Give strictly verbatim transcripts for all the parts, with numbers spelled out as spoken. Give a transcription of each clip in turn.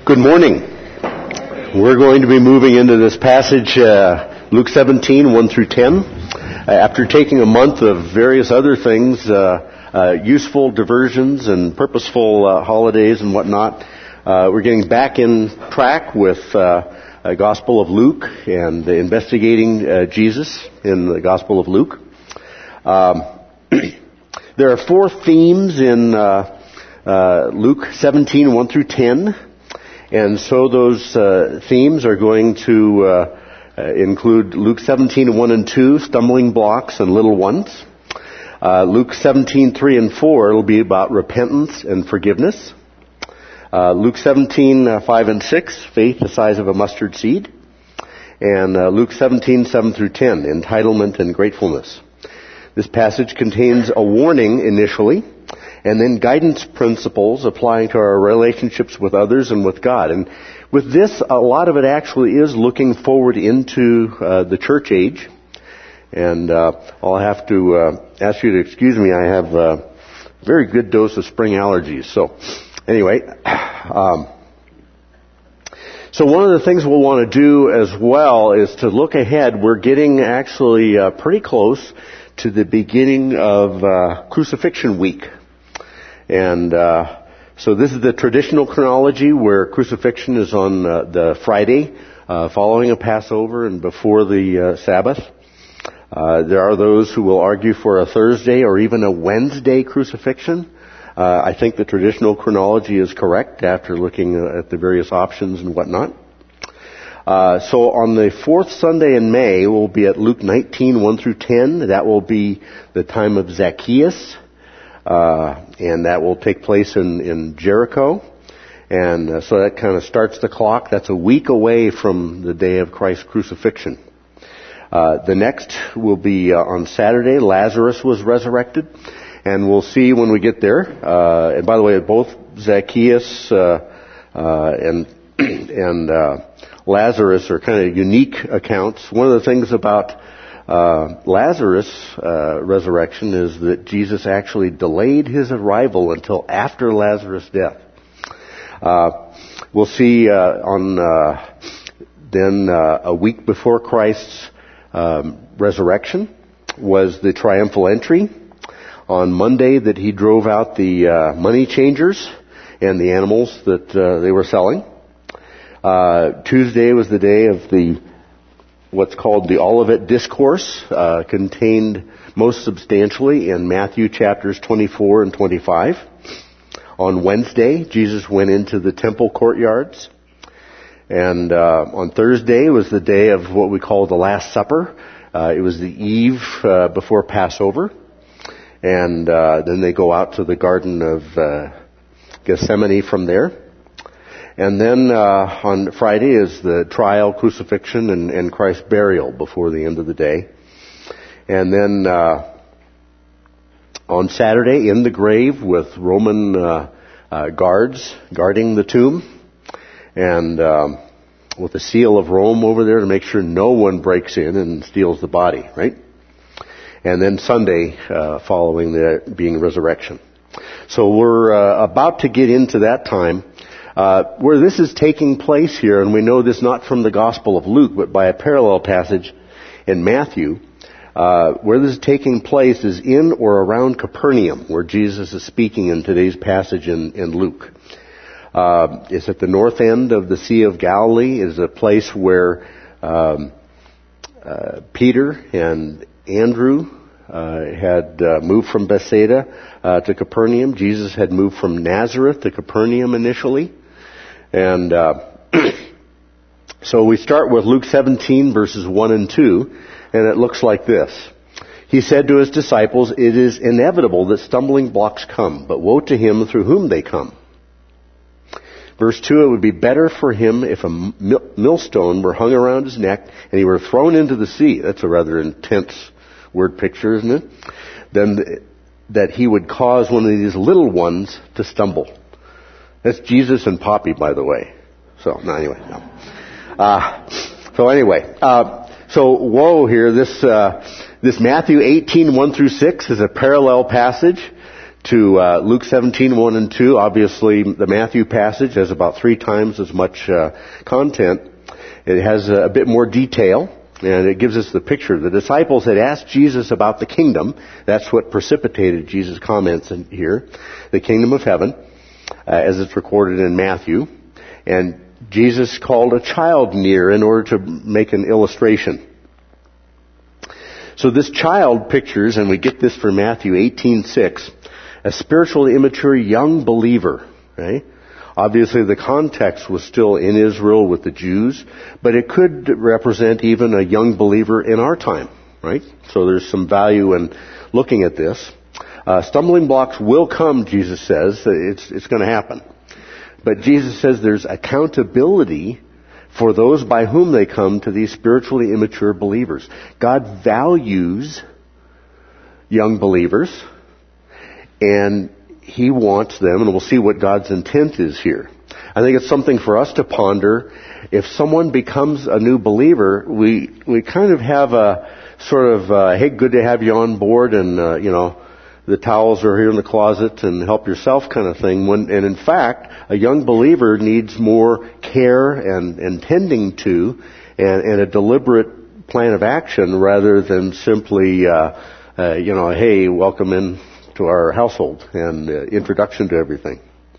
Good morning. We're going to be moving into this passage, uh, Luke seventeen, one through ten. Uh, after taking a month of various other things, uh, uh, useful diversions and purposeful uh, holidays and whatnot, uh, we're getting back in track with uh, the Gospel of Luke and investigating uh, Jesus in the Gospel of Luke. Um, there are four themes in uh, uh, Luke seventeen, one through ten. And so those uh, themes are going to uh, uh, include Luke seventeen, one and two, stumbling blocks and little ones. Uh, Luke seventeen, three and four will be about repentance and forgiveness. Uh, Luke seventeen, uh, five and six, faith the size of a mustard seed. And uh, Luke seventeen, seven through ten, entitlement and gratefulness. This passage contains a warning initially, and then guidance principles applying to our relationships with others and with God. And with this, a lot of it actually is looking forward into uh, the church age. And uh, I'll have to uh, ask you to excuse me. I have a very good dose of spring allergies. So anyway, um, so one of the things we'll want to do as well is to look ahead. We're getting actually uh, pretty close to the beginning of uh, Crucifixion Week. And uh, so this is the traditional chronology where crucifixion is on uh, the Friday uh, following a Passover and before the uh, Sabbath. Uh, there are those who will argue for a Thursday or even a Wednesday crucifixion. Uh, I think the traditional chronology is correct after looking at the various options and whatnot. Uh, so on the fourth Sunday in May, we'll be at Luke nineteen, one through ten. That will be the time of Zacchaeus. Uh, and that will take place in, in Jericho. And uh, so that kind of starts the clock. That's a week away from the day of Christ's crucifixion. Uh, the next will be uh, on Saturday. Lazarus was resurrected. And we'll see when we get there. Uh, and by the way, both Zacchaeus uh, uh, and, and uh, Lazarus are kind of unique accounts. One of the things about Uh, Lazarus' uh, resurrection is that Jesus actually delayed his arrival until after Lazarus' death. Uh, we'll see uh, on uh, then uh, a week before Christ's um, resurrection was the triumphal entry. On Monday that he drove out the uh, money changers and the animals that uh, they were selling. Uh, Tuesday was the day of the what's called the Olivet Discourse, uh, contained most substantially in Matthew chapters twenty-four and twenty-five. On Wednesday, Jesus went into the temple courtyards. And uh, on Thursday was the day of what we call the Last Supper. Uh, it was the eve uh, before Passover. And uh, then they go out to the Garden of uh, Gethsemane from there. And then uh, on Friday is the trial, crucifixion, and, and Christ's burial before the end of the day. And then uh, on Saturday, in the grave with Roman uh, uh, guards guarding the tomb, and um, with a seal of Rome over there to make sure no one breaks in and steals the body, right? And then Sunday uh, following the being resurrection. So we're uh, about to get into that time. Uh, where this is taking place here, and we know this not from the Gospel of Luke, but by a parallel passage in Matthew, uh, where this is taking place is in or around Capernaum, where Jesus is speaking in today's passage in, in Luke. Uh, it's at the north end of the Sea of Galilee. It is a place where um, uh, Peter and Andrew uh, had uh, moved from Bethsaida uh, to Capernaum. Jesus had moved from Nazareth to Capernaum initially. And uh, so we start with Luke seventeen, verses one and two, and it looks like this. He said to his disciples, "It is inevitable that stumbling blocks come, but woe to him through whom they come." Verse two, "It would be better for him if a millstone were hung around his neck and he were thrown into the sea." That's a rather intense word picture, isn't it? "Than that he would cause one of these little ones to stumble." That's Jesus and Poppy, by the way. So, no, anyway. No. Uh, so anyway, uh, so woe here, this, uh, this Matthew eighteen, one through six is a parallel passage to uh, Luke seventeen, one and two. Obviously, the Matthew passage has about three times as much uh, content. It has a, a bit more detail, and it gives us the picture. The disciples had asked Jesus about the kingdom. That's what precipitated Jesus' comments in here. The kingdom of heaven, uh, as it's recorded in Matthew. And Jesus called a child near in order to make an illustration. So this child pictures, and we get this from Matthew eighteen six, a spiritually immature young believer, right? Obviously the context was still in Israel with the Jews, but it could represent even a young believer in our time, right? So there's some value in looking at this. Uh, stumbling blocks will come, Jesus says. It's, it's going to happen. But Jesus says there's accountability for those by whom they come to these spiritually immature believers. God values young believers, and He wants them, and we'll see what God's intent is here. I think it's something for us to ponder. If someone becomes a new believer, we we kind of have a sort of, uh, hey, good to have you on board, and, uh, you know, the towels are here in the closet and help yourself kind of thing. When, and in fact, a young believer needs more care and, and tending to and, and a deliberate plan of action rather than simply, uh, uh, you know, hey, welcome in to our household and uh, introduction to everything.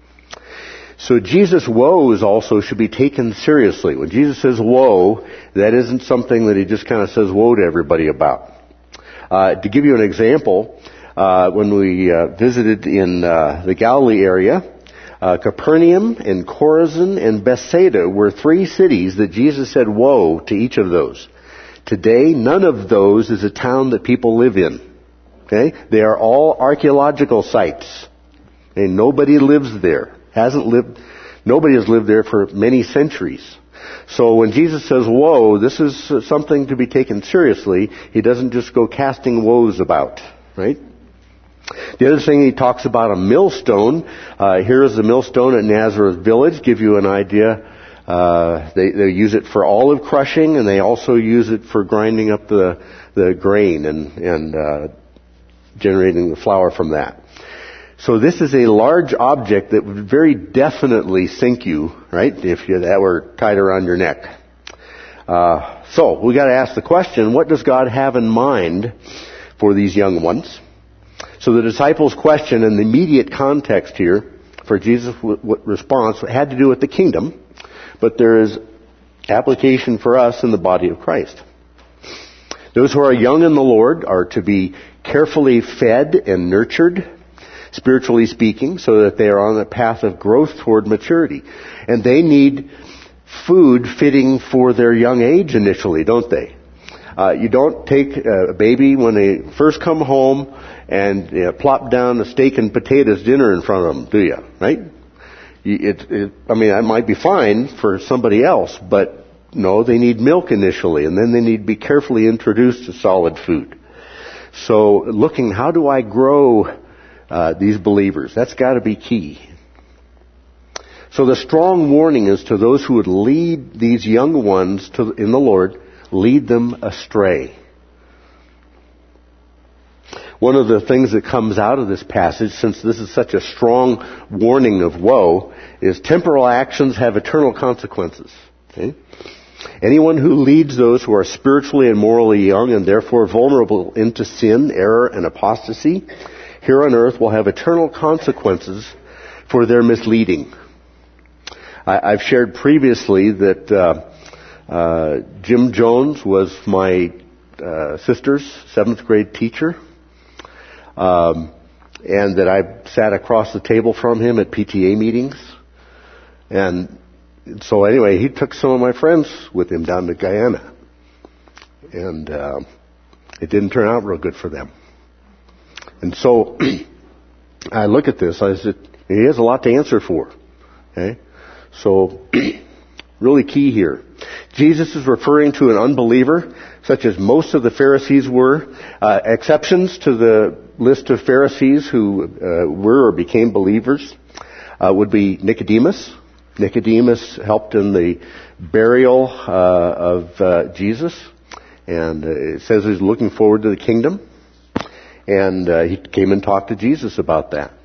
So Jesus' woes also should be taken seriously. When Jesus says woe, that isn't something that He just kind of says woe to everybody about. Uh, to give you an example, Uh, when we uh, visited in uh, the Galilee area, uh, Capernaum and Chorazin and Bethsaida were three cities that Jesus said woe to each of those. Today, none of those is a town that people live in. Okay? They are all archaeological sites. And nobody lives there. Hasn't lived, nobody has lived there for many centuries. So when Jesus says woe, this is something to be taken seriously. He doesn't just go casting woes about, right? The other thing, he talks about a millstone. Uh, here is the millstone at Nazareth Village. Give you an idea. Uh, they, they use it for olive crushing, and they also use it for grinding up the the grain and and uh, generating the flour from that. So this is a large object that would very definitely sink you, right? If you, that were tied around your neck. Uh, so we got to ask the question: what does God have in mind for these young ones? So the disciples' question and the immediate context here for Jesus' response had to do with the kingdom, but there is application for us in the body of Christ. Those who are young in the Lord are to be carefully fed and nurtured, spiritually speaking, so that they are on the path of growth toward maturity. And they need food fitting for their young age initially, don't they? Uh, you don't take a baby when they first come home and you know, plop down a steak and potatoes dinner in front of them, do you? Right? It, it, I mean, that might be fine for somebody else, but no, they need milk initially, and then they need to be carefully introduced to solid food. So looking, how do I grow uh, these believers? That's got to be key. So the strong warning is to those who would lead these young ones to, in the Lord, lead them astray. One of the things that comes out of this passage, since this is such a strong warning of woe, is temporal actions have eternal consequences. Okay? Anyone who leads those who are spiritually and morally young and therefore vulnerable into sin, error, and apostasy, here on earth will have eternal consequences for their misleading. I, I've shared previously that uh, uh, Jim Jones was my uh, sister's seventh grade teacher. Um, and that I sat across the table from him at P T A meetings. And so anyway, he took some of my friends with him down to Guyana. And uh, it didn't turn out real good for them. And so I look at this, I said, he has a lot to answer for. Okay? So really key here. Jesus is referring to an unbeliever, such as most of the Pharisees were. Uh, exceptions to the list of Pharisees who uh, were or became believers uh, would be Nicodemus. Nicodemus helped in the burial uh, of uh, Jesus, and uh, it says he's looking forward to the kingdom. And uh, he came and talked to Jesus about that.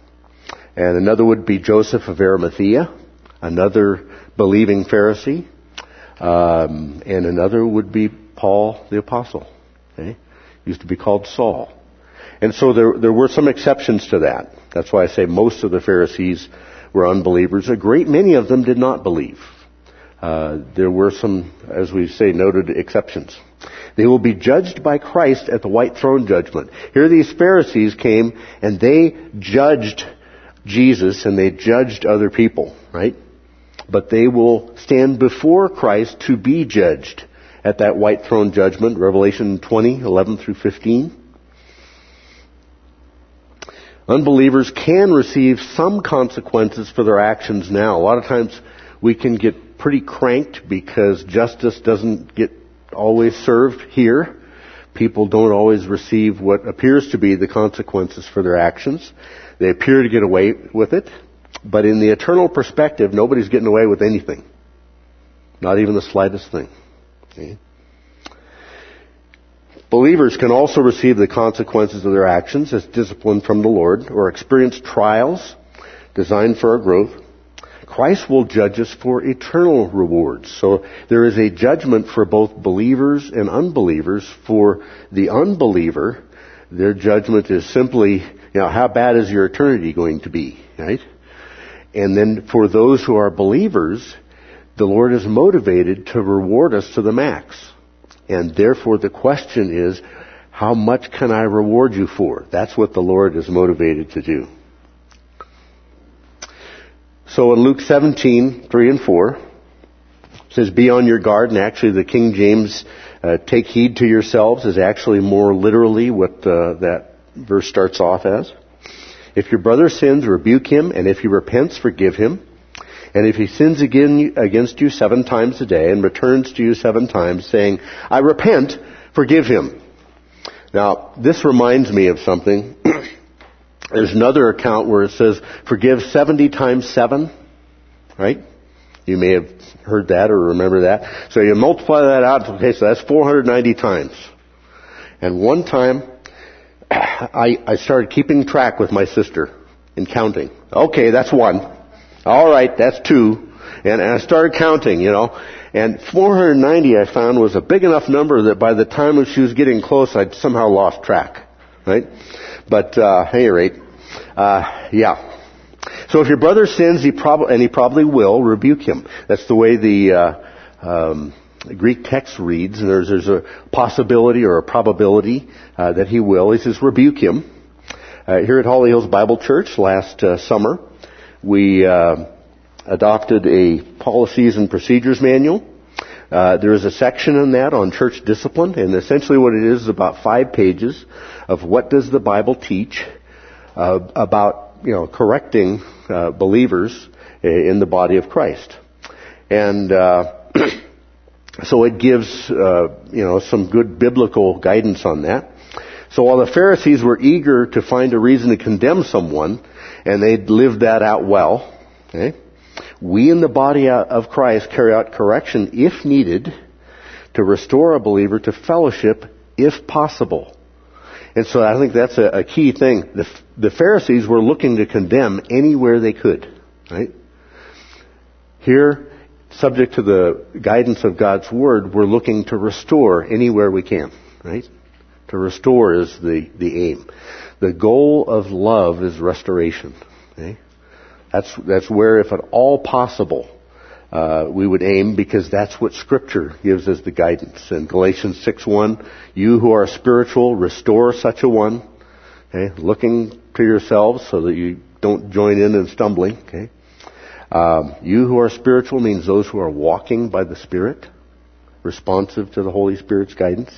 And another would be Joseph of Arimathea, another believing Pharisee, um, and another would be Paul the Apostle. Okay? Used to be called Saul. And so there, there were some exceptions to that. That's why I say most of the Pharisees were unbelievers. A great many of them did not believe. Uh, there were some, as we say, noted exceptions. They will be judged by Christ at the white throne judgment. Here these Pharisees came and they judged Jesus and they judged other people, right? But they will stand before Christ to be judged at that white throne judgment, Revelation twenty, eleven through fifteen. Unbelievers can receive some consequences for their actions now. A lot of times we can get pretty cranked because justice doesn't get always served here. People don't always receive what appears to be the consequences for their actions. They appear to get away with it. But in the eternal perspective, nobody's getting away with anything. Not even the slightest thing. Okay? Believers can also receive the consequences of their actions as discipline from the Lord or experience trials designed for our growth. Christ will judge us for eternal rewards. So there is a judgment for both believers and unbelievers. For the unbeliever, their judgment is simply, you know, how bad is your eternity going to be, right? And then for those who are believers, the Lord is motivated to reward us to the max. And therefore the question is, how much can I reward you for? That's what the Lord is motivated to do. So in Luke seventeen, three and four, it says, be on your guard. And actually the King James, uh, take heed to yourselves, is actually more literally what uh, that verse starts off as. If your brother sins, rebuke him, and if he repents, forgive him. And if he sins again against you seven times a day and returns to you seven times saying, I repent, forgive him. Now, this reminds me of something. There's another account where it says, forgive seventy times seven, right? You may have heard that or remember that. So you multiply that out, okay, so that's four hundred ninety times. And one time, I, I started keeping track with my sister and counting. Okay, that's one. All right, that's two. And, and I started counting, you know. And four hundred ninety I found was a big enough number that by the time when she was getting close, I'd somehow lost track, right? But, uh, at any rate, uh, yeah. So if your brother sins, he prob- and he probably will, rebuke him. That's the way the, uh, um, Greek text reads. And there's, there's a possibility or a probability, uh, that he will. He says, rebuke him. Uh, here at Holly Hills Bible Church last, uh, summer, we, uh, adopted a policies and procedures manual. Uh, there is a section in that on church discipline, and essentially what it is is about five pages of what does the Bible teach uh, about, you know, correcting uh, believers in the body of Christ. And uh, so it gives, uh, you know, some good biblical guidance on that. So while the Pharisees were eager to find a reason to condemn someone, and they'd lived that out well, okay, we in the body of Christ carry out correction if needed to restore a believer to fellowship if possible. And so I think that's a, a key thing. The, the Pharisees were looking to condemn anywhere they could, right? Here, subject to the guidance of God's Word, we're looking to restore anywhere we can, right? To restore is the, the aim. The goal of love is restoration, okay? That's, that's where, if at all possible, uh, we would aim, because that's what Scripture gives as the guidance. In Galatians six one, you who are spiritual, restore such a one. Okay, looking to yourselves so that you don't join in in stumbling. Okay, um, you who are spiritual means those who are walking by the Spirit, responsive to the Holy Spirit's guidance.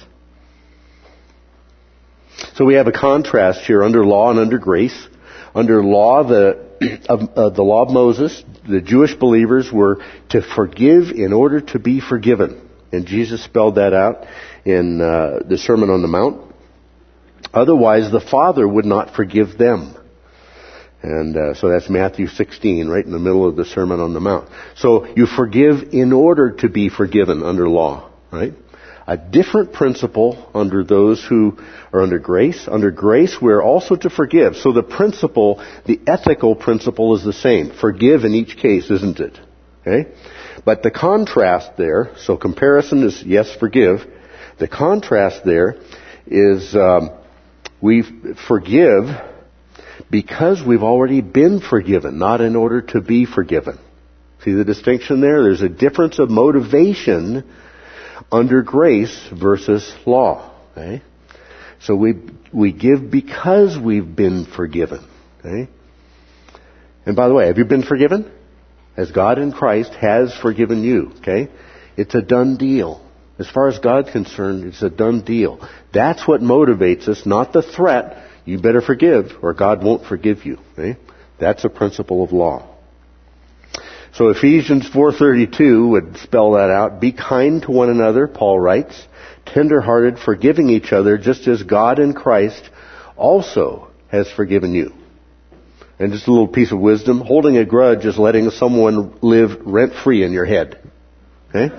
So we have a contrast here under law and under grace. Under law, the of uh, the law of Moses, the Jewish believers were to forgive in order to be forgiven. And Jesus spelled that out in uh, the Sermon on the Mount. Otherwise, the Father would not forgive them. And uh, so that's Matthew sixteen, right in the middle of the Sermon on the Mount. So you forgive in order to be forgiven under law, right? A different principle under those who are under grace. Under grace, we're also to forgive. So the principle, the ethical principle is the same. Forgive in each case, isn't it? Okay? But the contrast there, so comparison is, yes, forgive. The contrast there is um, we forgive because we've already been forgiven, not in order to be forgiven. See the distinction there? There's a difference of motivation under grace versus law. Okay? So we we give because we've been forgiven. Okay? And by the way, have you been forgiven? As God in Christ has forgiven you. Okay? It's a done deal. As far as God's concerned, it's a done deal. That's what motivates us, not the threat, you better forgive or God won't forgive you. Okay? That's a principle of law. So Ephesians four thirty-two would spell that out. Be kind to one another, Paul writes, tender-hearted, forgiving each other, just as God in Christ also has forgiven you. And just a little piece of wisdom, holding a grudge is letting someone live rent-free in your head. Okay?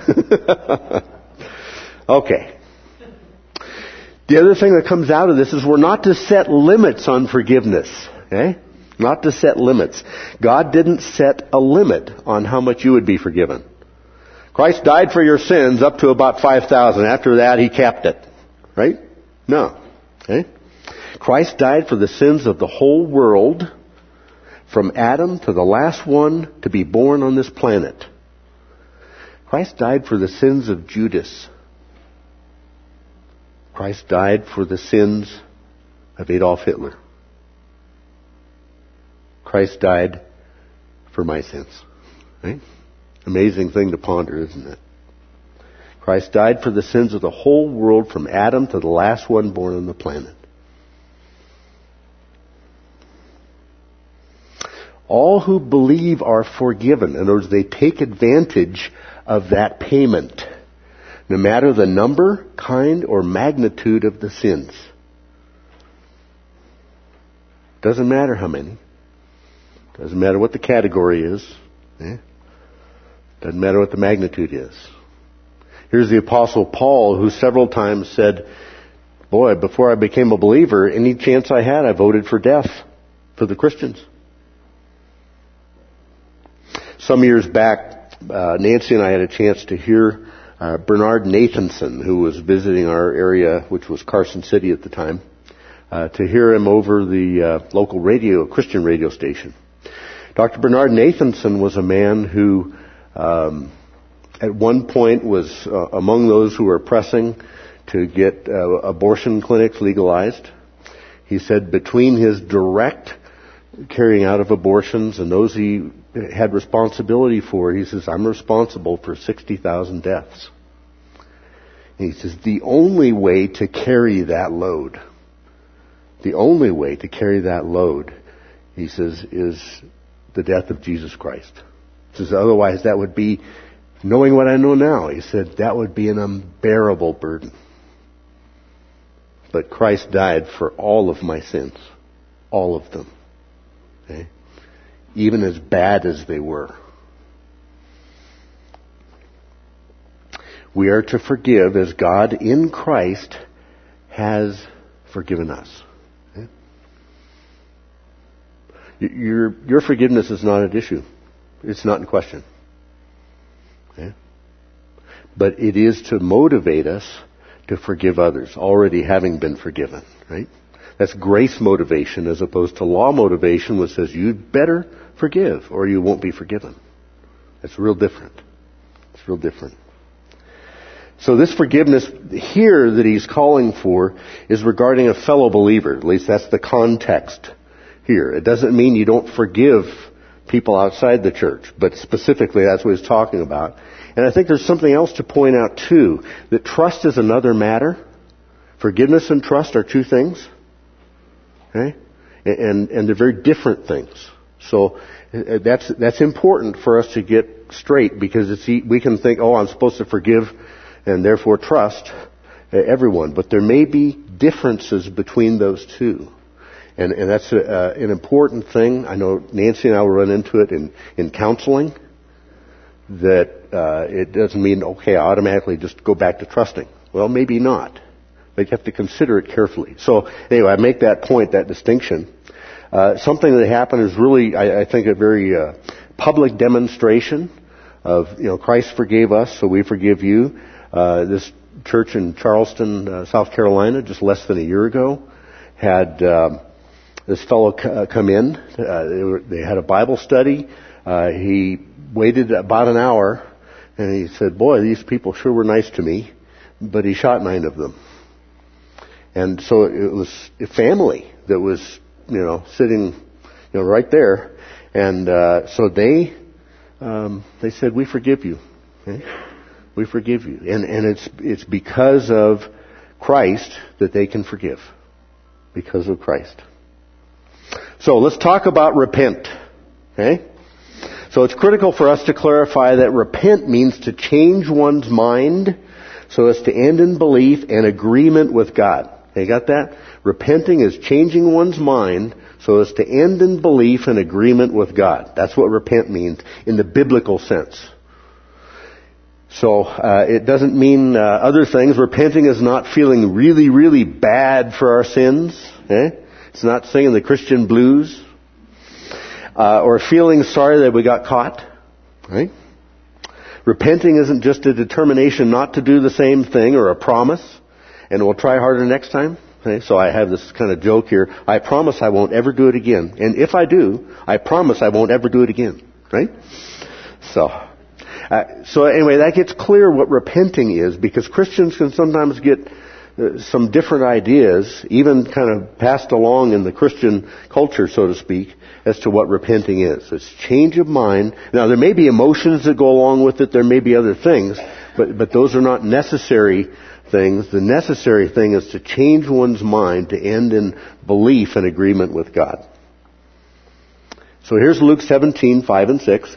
Okay. The other thing that comes out of this is we're not to set limits on forgiveness. Okay? Not to set limits. God didn't set a limit on how much you would be forgiven. Christ died for your sins up to about five thousand. After that, He capped it. Right? No. Okay? Christ died for the sins of the whole world, from Adam to the last one to be born on this planet. Christ died for the sins of Judas. Christ died for the sins of Adolf Hitler. Christ died for my sins. Right? Amazing thing to ponder, isn't it? Christ died for the sins of the whole world, from Adam to the last one born on the planet. All who believe are forgiven. In other words, they take advantage of that payment, no matter the number, kind, or magnitude of the sins. Doesn't matter how many. Doesn't matter what the category is. Eh? Doesn't matter what the magnitude is. Here's the Apostle Paul, who several times said, boy, before I became a believer, any chance I had, I voted for death for the Christians. Some years back, uh, Nancy and I had a chance to hear uh, Bernard Nathanson, who was visiting our area, which was Carson City at the time, uh, to hear him over the uh, local radio, Christian radio station. Doctor Bernard Nathanson was a man who, um, at one point, was uh, among those who were pressing to get uh, abortion clinics legalized. He said between his direct carrying out of abortions and those he had responsibility for, he says, I'm responsible for sixty thousand deaths. And he says, the only way to carry that load, the only way to carry that load, he says, is the death of Jesus Christ. He says, otherwise that would be, knowing what I know now, he said, that would be an unbearable burden. But Christ died for all of my sins. All of them. Okay? Even as bad as they were. We are to forgive as God in Christ has forgiven us. Okay? Your, your forgiveness is not at issue. It's not in question. Okay? But it is to motivate us to forgive others, already having been forgiven. Right? That's grace motivation as opposed to law motivation, which says you'd better forgive or you won't be forgiven. That's real different. It's real different. So this forgiveness here that he's calling for is regarding a fellow believer. At least that's the context here. It doesn't mean you don't forgive people outside the church, but specifically that's what he's talking about. And I think there's something else to point out too, that trust is another matter. Forgiveness and trust are two things. Okay? And, and they're very different things. So that's, that's important for us to get straight, because it's, we can think, oh, I'm supposed to forgive and therefore trust everyone. But there may be differences between those two. And, and that's a, uh, an important thing. I know Nancy and I will run into it in, in counseling, that uh, it doesn't mean, okay, I automatically just go back to trusting. Well, maybe not. But you have to consider it carefully. So anyway, I make that point, that distinction. Uh, something that happened is really, I, I think, a very uh, public demonstration of, you know, Christ forgave us, so we forgive you. Uh, this church in Charleston, uh, South Carolina, just less than a year ago, had uh, this fellow c- uh, come in. Uh, they, were, they had a Bible study. Uh, he waited about an hour, and he said, boy, these people sure were nice to me, but he shot nine of them. And so it was a family that was, you know, sitting, you know, right there. And uh, so they um, they said, we forgive you. Okay? We forgive you. And and it's it's because of Christ that they can forgive. Because of Christ. So let's talk about repent. Okay? So it's critical for us to clarify that repent means to change one's mind so as to end in belief and agreement with God. You got that? Repenting is changing one's mind so as to end in belief and agreement with God. That's what repent means in the biblical sense. So uh, it doesn't mean uh, other things. Repenting is not feeling really, really bad for our sins. Eh? It's not singing the Christian blues. Uh, or feeling sorry that we got caught. Right? Repenting isn't just a determination not to do the same thing or a promise. And we'll try harder next time. Okay, so I have this kind of joke here. I promise I won't ever do it again. And if I do, I promise I won't ever do it again. Right? So, uh, so anyway, that gets clear what repenting is, because Christians can sometimes get uh, some different ideas, even kind of passed along in the Christian culture, so to speak, as to what repenting is. It's change of mind. Now, there may be emotions that go along with it. There may be other things, but but those are not necessary things. The necessary thing is to change one's mind to end in belief and agreement with God. So here's Luke seventeen, five and six.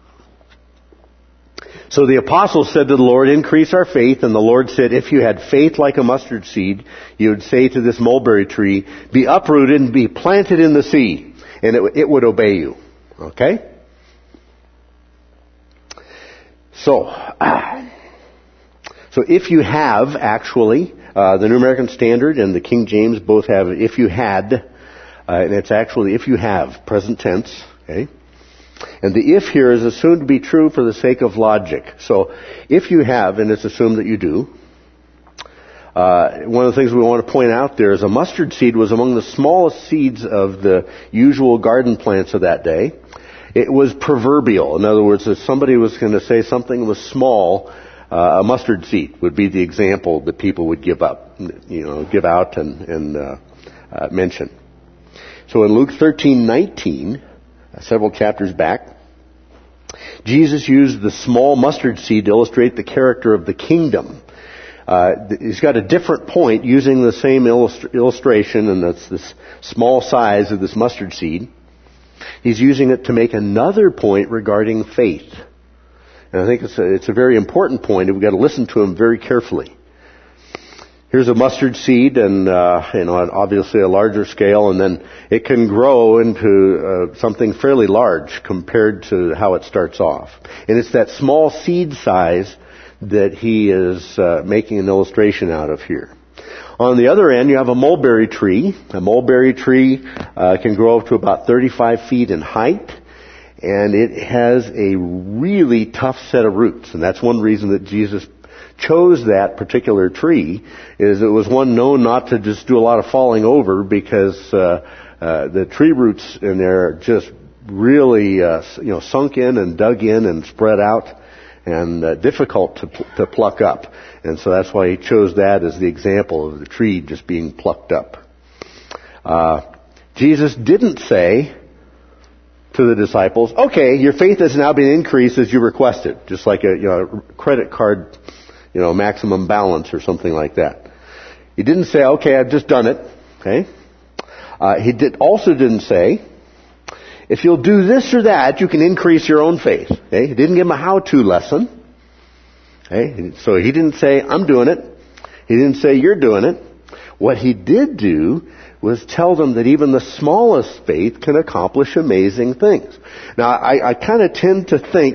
So the apostles said to the Lord, increase our faith. And the Lord said, if you had faith like a mustard seed, you would say to this mulberry tree, be uprooted and be planted in the sea, and it, it would obey you. Okay? So, uh, So if you have, actually, uh, the New American Standard and the King James both have if you had, uh, and it's actually if you have, present tense, okay? And the if here is assumed to be true for the sake of logic. So if you have, and it's assumed that you do, uh, one of the things we want to point out there is a mustard seed was among the smallest seeds of the usual garden plants of that day. It was proverbial. In other words, if somebody was going to say something was small, Uh, a mustard seed would be the example that people would give up, you know, give out and, and uh, uh, mention. So in Luke thirteen nineteen, uh, several chapters back, Jesus used the small mustard seed to illustrate the character of the kingdom. Uh, he's got a different point using the same illustri- illustration, and that's this small size of this mustard seed. He's using it to make another point regarding faith. And I think it's a, it's a very important point, and we've got to listen to him very carefully. Here's a mustard seed, and uh, you know, obviously a larger scale, and then it can grow into uh, something fairly large compared to how it starts off. And it's that small seed size that he is uh, making an illustration out of here. On the other end, you have a mulberry tree. A mulberry tree uh, can grow up to about thirty-five feet in height. And it has a really tough set of roots. And that's one reason that Jesus chose that particular tree, is it was one known not to just do a lot of falling over, because uh, uh, the tree roots in there are just really uh, you know, sunk in and dug in and spread out, and uh, difficult to, to pluck up. And so that's why he chose that as the example of the tree just being plucked up. Uh, Jesus didn't say to the disciples, okay, your faith has now been increased as you requested, just like a, you know, credit card, you know, maximum balance or something like that. He didn't say, okay, I've just done it. Okay. Uh, he did also didn't say, if you'll do this or that, you can increase your own faith. Okay. He didn't give him a how-to lesson. Okay. So he didn't say, I'm doing it. He didn't say, you're doing it. What he did do was tell them that even the smallest faith can accomplish amazing things. Now, I, I kind of tend to think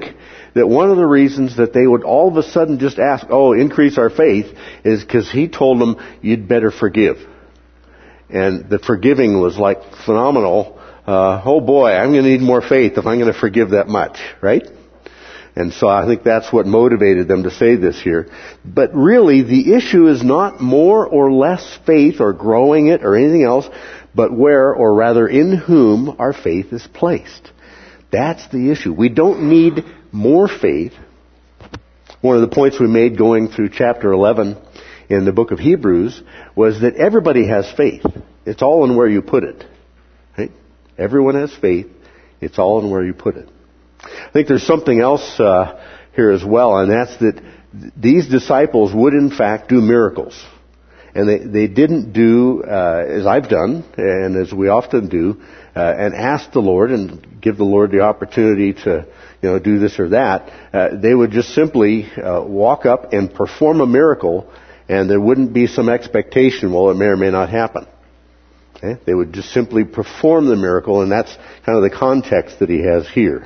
that one of the reasons that they would all of a sudden just ask, oh, increase our faith, is because he told them, you'd better forgive. And the forgiving was like phenomenal. Uh, oh boy, I'm going to need more faith if I'm going to forgive that much, right? And so I think that's what motivated them to say this here. But really, the issue is not more or less faith or growing it or anything else, but where, or rather in whom, our faith is placed. That's the issue. We don't need more faith. One of the points we made going through chapter eleven in the book of Hebrews was that everybody has faith. It's all in where you put it. Right? Everyone has faith. It's all in where you put it. I think there's something else uh, here as well, and that's that these disciples would in fact do miracles. And they, they didn't do, uh, as I've done, and as we often do, uh, and ask the Lord and give the Lord the opportunity to, you know, do this or that. Uh, they would just simply uh, walk up and perform a miracle, and there wouldn't be some expectation, well, it may or may not happen. Okay? They would just simply perform the miracle, and that's kind of the context that he has here.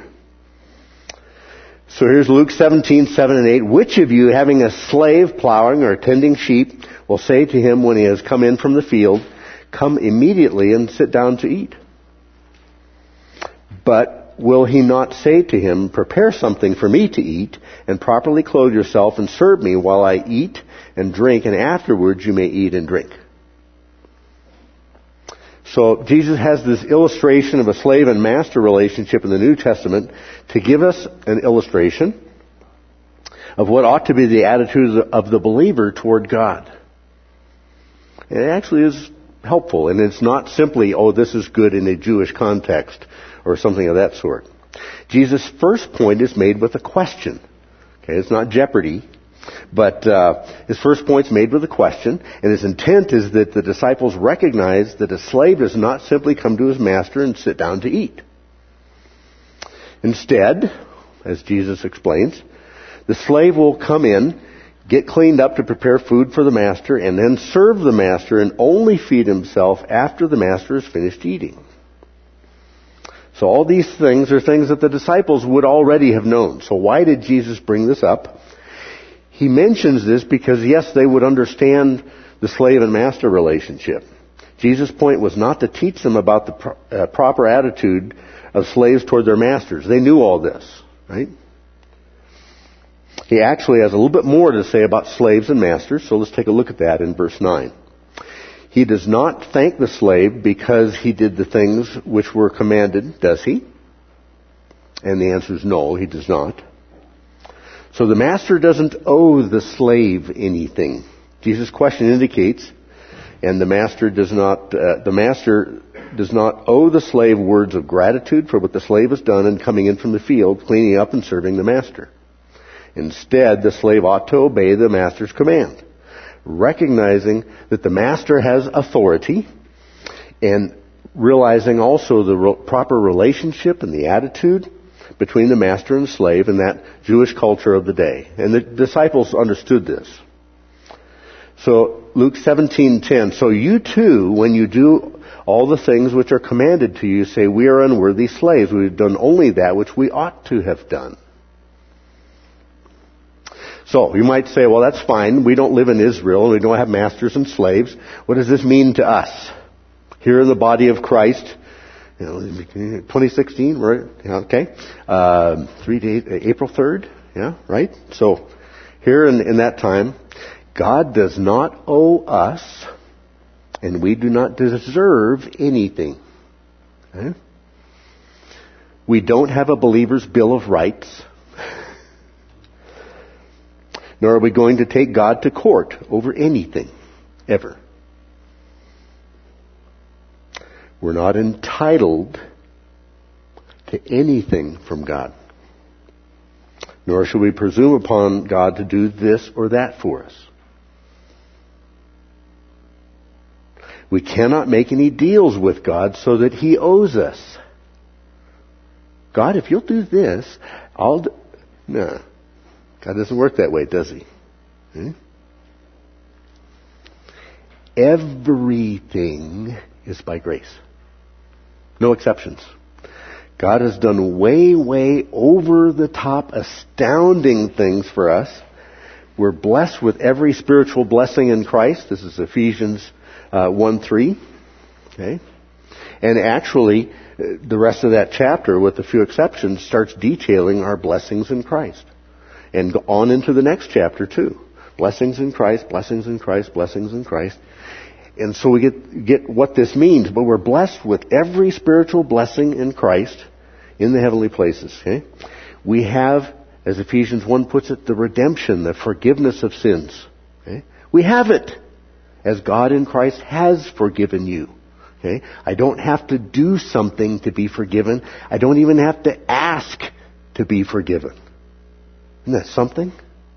So here's Luke seventeen, seven and eight. Which of you, having a slave plowing or tending sheep, will say to him when he has come in from the field, come immediately and sit down to eat? But will he not say to him, prepare something for me to eat, and properly clothe yourself, and serve me while I eat and drink, and afterwards you may eat and drink? So Jesus has this illustration of a slave and master relationship in the New Testament to give us an illustration of what ought to be the attitude of the believer toward God. And it actually is helpful, and it's not simply, oh, this is good in a Jewish context or something of that sort. Jesus' first point is made with a question. Okay, it's not Jeopardy. But uh, his first point's made with a question, and his intent is that the disciples recognize that a slave does not simply come to his master and sit down to eat. Instead, as Jesus explains, the slave will come in, get cleaned up to prepare food for the master, and then serve the master and only feed himself after the master has finished eating. So all these things are things that the disciples would already have known. So why did Jesus bring this up? He mentions this because, yes, they would understand the slave and master relationship. Jesus' point was not to teach them about the pro- uh, proper attitude of slaves toward their masters. They knew all this, right? He actually has a little bit more to say about slaves and masters, so let's take a look at that in verse nine. He does not thank the slave because he did the things which were commanded, does he? And the answer is no, he does not. So the master doesn't owe the slave anything. Jesus' question indicates, and the master does not, uh, the master does not owe the slave words of gratitude for what the slave has done in coming in from the field, cleaning up and serving the master. Instead, the slave ought to obey the master's command, recognizing that the master has authority and realizing also the ro- proper relationship and the attitude between the master and slave in that Jewish culture of the day. And the disciples understood this. So Luke seventeen ten, so you too, when you do all the things which are commanded to you, say, we are unworthy slaves. We've done only that which we ought to have done. So you might say, well, that's fine. We don't live in Israel and we don't have masters and slaves. What does this mean to us? Here in the body of Christ, you know, twenty sixteen, right? Yeah, okay. Uh, three days, April third, yeah, right? So here in, in that time, God does not owe us, and we do not deserve anything. Okay? We don't have a believer's Bill of Rights, nor are we going to take God to court over anything, ever. We're not entitled to anything from God. Nor should we presume upon God to do this or that for us. We cannot make any deals with God so that He owes us. God, if you'll do this, I'll do... No. God doesn't work that way, does He? Hmm? Everything is by grace. No exceptions. God has done way, way over the top, astounding things for us. We're blessed with every spiritual blessing in Christ. This is Ephesians uh, one three. Okay? And actually, the rest of that chapter, with a few exceptions, starts detailing our blessings in Christ. And go on into the next chapter too. Blessings in Christ, blessings in Christ, blessings in Christ. And so we get, get what this means, but we're blessed with every spiritual blessing in Christ in the heavenly places. Okay? We have, as Ephesians one puts it, the redemption, the forgiveness of sins. Okay? We have it, as God in Christ has forgiven you. Okay? I don't have to do something to be forgiven. I don't even have to ask to be forgiven. Isn't that something?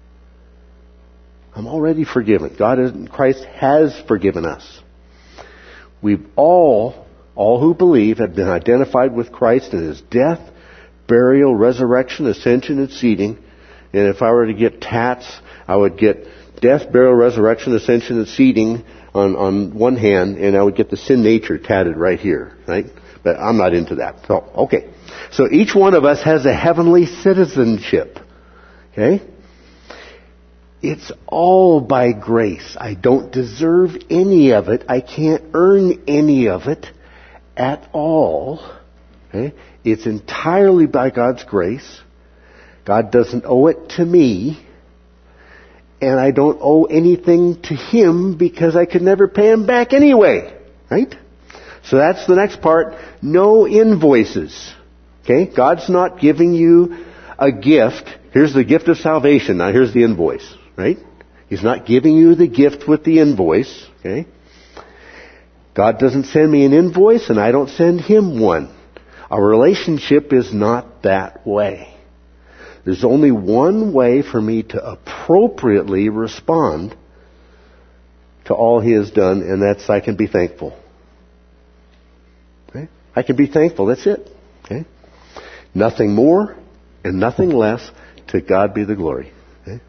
I'm already forgiven. God in Christ has forgiven us. We've all, all who believe, have been identified with Christ in His death, burial, resurrection, ascension, and seating. And if I were to get tats, I would get death, burial, resurrection, ascension, and seating on, on one hand, and I would get the sin nature tatted right here, right? But I'm not into that. So, okay. So each one of us has a heavenly citizenship. Okay? It's all by grace. I don't deserve any of it. I can't earn any of it at all. Okay? It's entirely by God's grace. God doesn't owe it to me. And I don't owe anything to Him because I could never pay Him back anyway. Right? So that's the next part. No invoices. Okay? God's not giving you a gift. Here's the gift of salvation. Now here's the invoice. Right? He's not giving you the gift with the invoice. Okay? God doesn't send me an invoice and I don't send Him one. Our relationship is not that way. There's only one way for me to appropriately respond to all He has done, and that's I can be thankful. Okay? I can be thankful. That's it. Okay? Nothing more and nothing less. To God be the glory. Okay?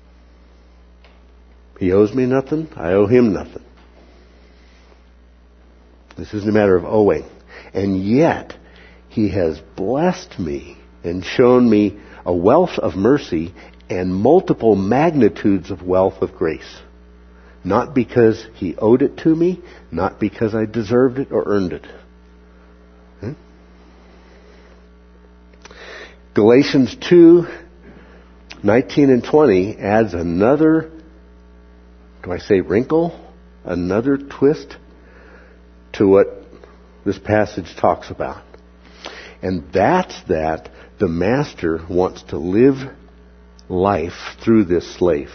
He owes me nothing. I owe Him nothing. This isn't a matter of owing. And yet, He has blessed me and shown me a wealth of mercy and multiple magnitudes of wealth of grace. Not because He owed it to me, not because I deserved it or earned it. Hmm? Galatians two, nineteen and twenty adds another, do I say wrinkle? Another twist to what this passage talks about. And that's that the master wants to live life through this slave.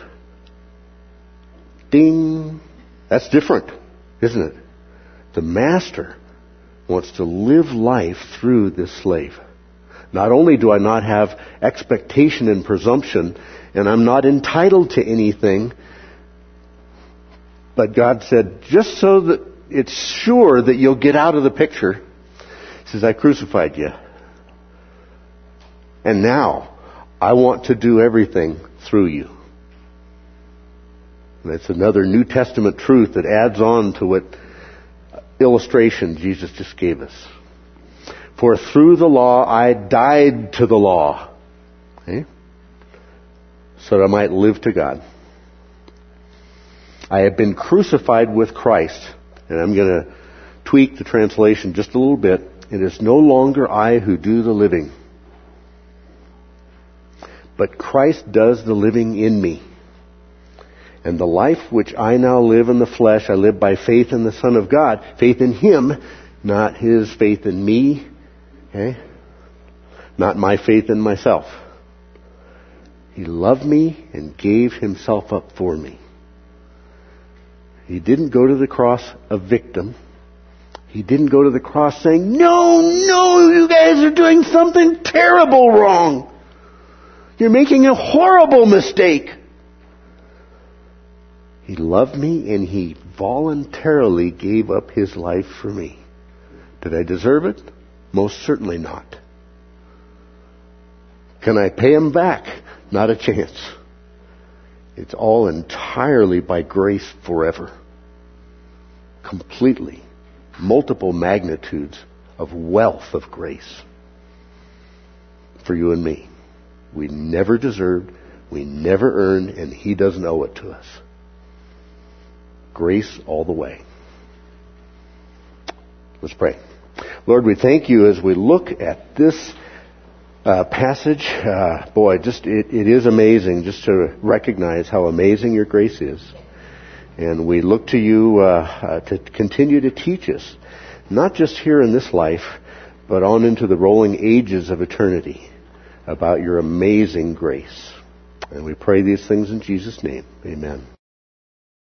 Ding! That's different, isn't it? The master wants to live life through this slave. Not only do I not have expectation and presumption, and I'm not entitled to anything, but God said, just so that it's sure that you'll get out of the picture, He says, I crucified you. And now, I want to do everything through you. And that's another New Testament truth that adds on to what illustration Jesus just gave us. For through the law I died to the law. Okay? So that I might live to God. I have been crucified with Christ. And I'm going to tweak the translation just a little bit. It is no longer I who do the living, but Christ does the living in me. And the life which I now live in the flesh, I live by faith in the Son of God. Faith in Him, not His faith in me. Okay? Not my faith in myself. He loved me and gave Himself up for me. He didn't go to the cross a victim. He didn't go to the cross saying, no, no, you guys are doing something terrible wrong. You're making a horrible mistake. He loved me and He voluntarily gave up His life for me. Did I deserve it? Most certainly not. Can I pay Him back? Not a chance. It's all entirely by grace forever. Completely. Multiple magnitudes of wealth of grace. for you and me. We never deserved, we never earned, and He doesn't owe it to us. Grace all the way. Let's pray. Lord, we thank you as we look at this uh, passage. Uh, boy, just it, it is amazing just to recognize how amazing your grace is. And we look to you uh, uh, to continue to teach us, not just here in this life, but on into the rolling ages of eternity, about your amazing grace. And we pray these things in Jesus' name. Amen.